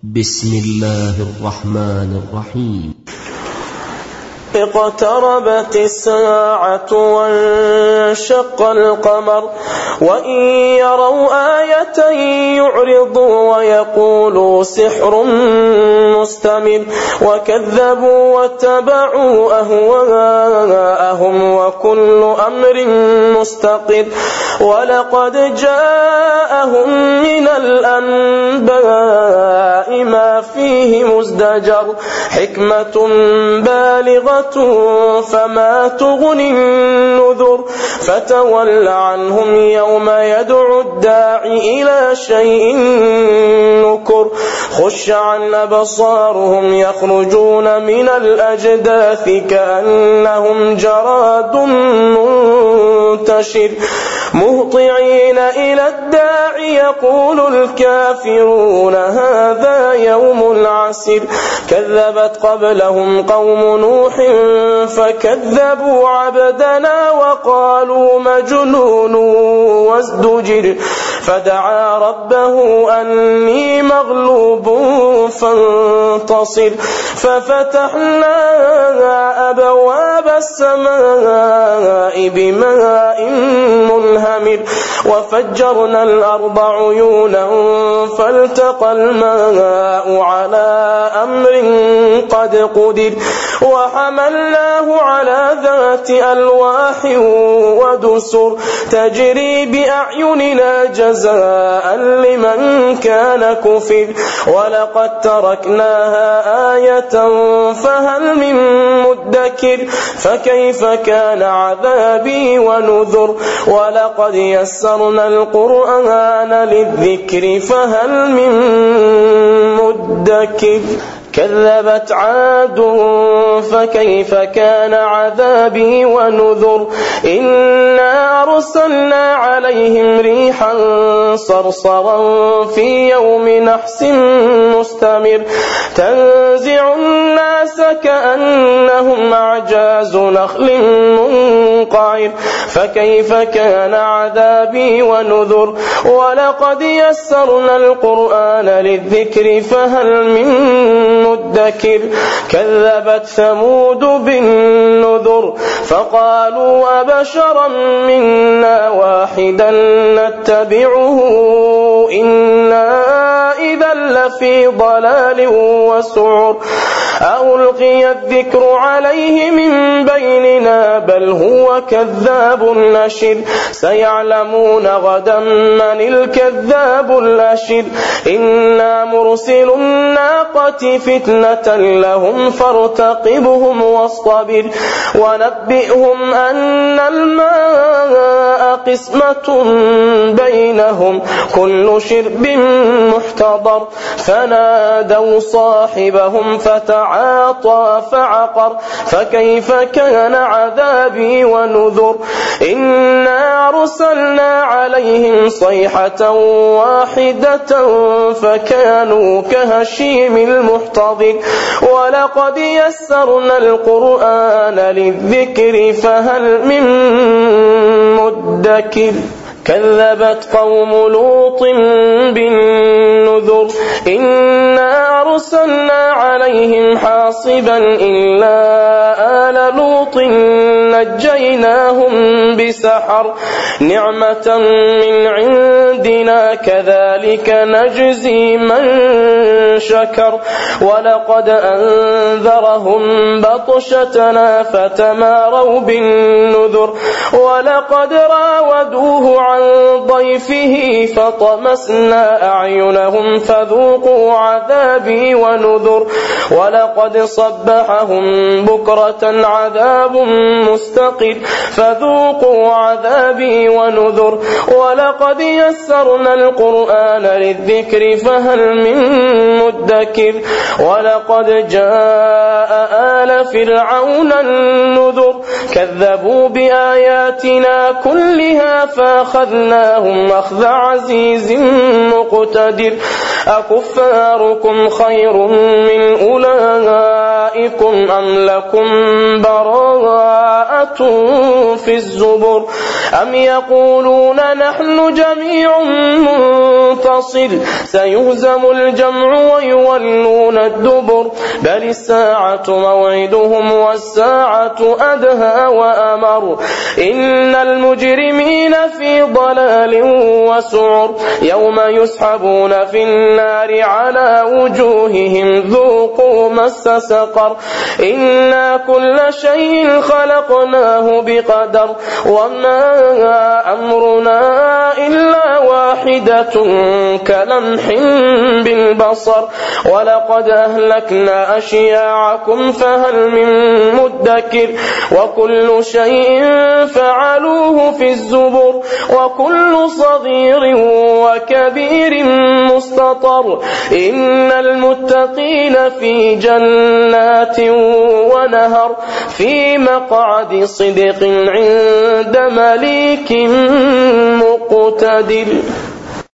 بسم الله الرحمن الرحيم. اقتربت الساعة وانشق القمر وإن يروا آية يعرضوا ويقولوا سحر مستمر وكذبوا واتبعوا أهواءهم وكل أمر مستقر ولقد جاءهم من الأنباء ما فيه مزدجر حكمة بالغة فما تغني النذر فتول عنهم يوم يدعو الداعي إلى شيء نكر خش عن أبصارهم يخرجون من الأجداث كأنهم جراد منتشر مهطعين إلى الداعي يقول الكافرون هذا يوم عسر كذبت قبلهم قوم نوح فكذبوا عبدنا وقالوا مجنون وازدجر فدعا ربه أني مغلوب فانتصر ففتحنا أبواب السماء بماء منهمر وفجرنا الأرض عيونا فالتقى الماء على أمر قد قدر وحملناه على ذات ألواح ودسر تجري بأعيننا جزاء لمن كان كفر ولقد تركناها آية فهل من مدكر فكيف كان عذابي ونذر ولقد يسرنا القرآن للذكر فهل من مدكر كذبت عاد فكيف كان عذابي ونذر إنا أرسلنا عليهم ريحا صرصرا في يوم نحس مستمر تنزع الناس كأنهم أعجاز نخل منقعر فكيف كان عذابي ونذر ولقد يسرنا القرآن للذكر فهل من مدكر كذبت ثمود بالنذر فقالوا أبشرا منا واحدا نتبعه إنا إذا لفي ضلال وسعر ألقي الذكر عليه من بيننا بل هو كذاب نشر سيعلمون غدا من الكذاب الأشر إنا مرسل الناقة فتنة لهم فارتقبهم واصطبر ونبئهم أن الماء قسمة بينهم كل شرب محتضر فنادوا صاحبهم فتعاطى فعقر فكيف كان عذابي ونذر إنا أرسلنا عليهم صيحة واحدة فكانوا كهشيم المحتضر ولقد يسرنا القرآن للذكر فهل من مدكر كذبت قوم لوط بالنذر إنا أرسلنا عليهم حاصبا إلا آل لوط نجيناهم بسحر نعمة من عندنا كذلك نجزي من شكر ولقد أنذرهم بطشتنا فتماروا بالنذر ولقد راودوه عن ضيفه فطمسنا أعينهم فذوقوا عذابي ونذر ولقد صبحهم بكرة عذاب مستقر فذوقوا عذابي ونذر ولقد يسرنا القرآن للذكر فهل من مدكر ولقد جاء آل فرعون النذر كذبوا بآياتنا كلها فأخذناهم أخذ عزيز مقتدر أكفاركم خير من أولئكم عليكم أم لكم براءة في الزبر أم يقولون نحن جميع منتصر سيهزم الجمع ويولون الدبر بل الساعة موعدهم والساعة أدهى وأمر إن المجرمين في ضلال وسعر يوم يسحبون في النار على وجوههم ذوقوا مس سقر إنا كل شيء خلقناه بقدر وما أمرنا إلا واحدة كلمح بالبصر ولقد أهلكنا أشياعكم فهل من مدكر وكل شيء فعلوه في الزبر وكل صغير وكبير مستطر إن المتقين في جنات ونهر في مقعد صدق عند مليك مقتدر.